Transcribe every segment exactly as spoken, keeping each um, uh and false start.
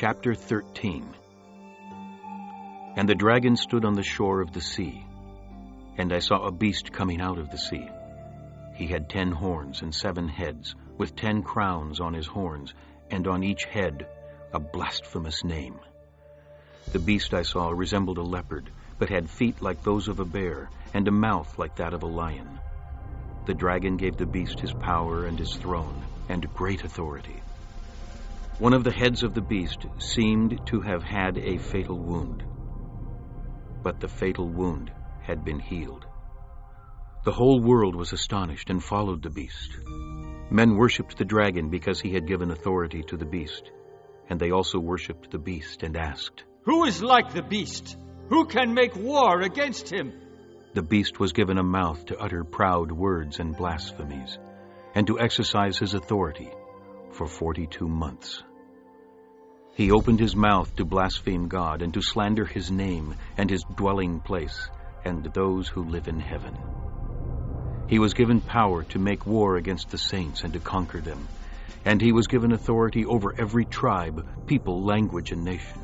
Chapter thirteen. And the dragon stood on the shore of the sea, and I saw a beast coming out of the sea. He had ten horns and seven heads, with ten crowns on his horns, and on each head a blasphemous name. The beast I saw resembled a leopard, but had feet like those of a bear, and a mouth like that of a lion. The dragon gave the beast his power and his throne, and great authority. One of the heads of the beast seemed to have had a fatal wound, but the fatal wound had been healed. The whole world was astonished and followed the beast. Men worshipped the dragon because he had given authority to the beast, and they also worshipped the beast and asked, "Who is like the beast? Who can make war against him?" The beast was given a mouth to utter proud words and blasphemies, and to exercise his authority for forty-two months. He opened his mouth to blaspheme God and to slander his name and his dwelling place and those who live in heaven. He was given power to make war against the saints and to conquer them, and he was given authority over every tribe, people, language, and nation.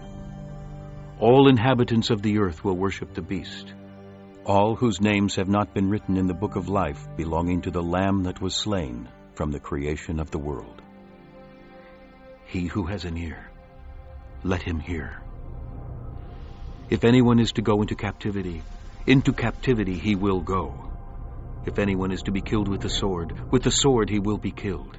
All inhabitants of the earth will worship the beast, all whose names have not been written in the book of life belonging to the Lamb that was slain from the creation of the world. He who has an ear, let him hear. If anyone is to go into captivity, into captivity he will go. If anyone is to be killed with the sword, with the sword he will be killed.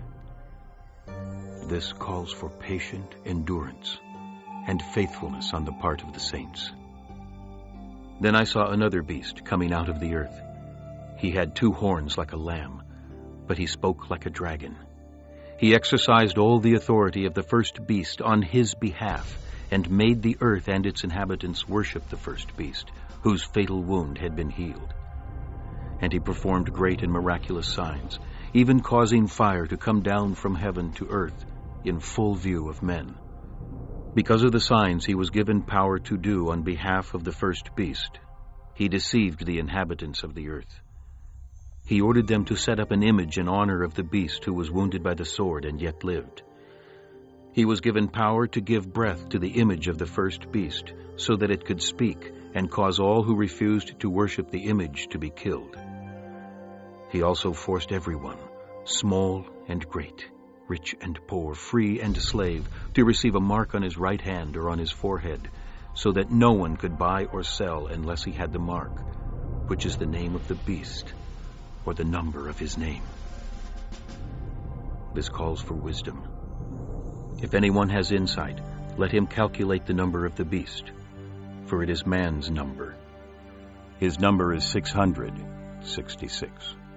This calls for patient endurance and faithfulness on the part of the saints. Then I saw another beast coming out of the earth. He had two horns like a lamb, but he spoke like a dragon. He exercised all the authority of the first beast on his behalf, and made the earth and its inhabitants worship the first beast, whose fatal wound had been healed. And he performed great and miraculous signs, even causing fire to come down from heaven to earth in full view of men. Because of the signs he was given power to do on behalf of the first beast, he deceived the inhabitants of the earth. He ordered them to set up an image in honor of the beast who was wounded by the sword and yet lived. He was given power to give breath to the image of the first beast, so that it could speak and cause all who refused to worship the image to be killed. He also forced everyone, small and great, rich and poor, free and slave, to receive a mark on his right hand or on his forehead, so that no one could buy or sell unless he had the mark, which is the name of the beast, or the number of his name. This calls for wisdom. If anyone has insight, let him calculate the number of the beast, for it is man's number. His number is six hundred sixty-six.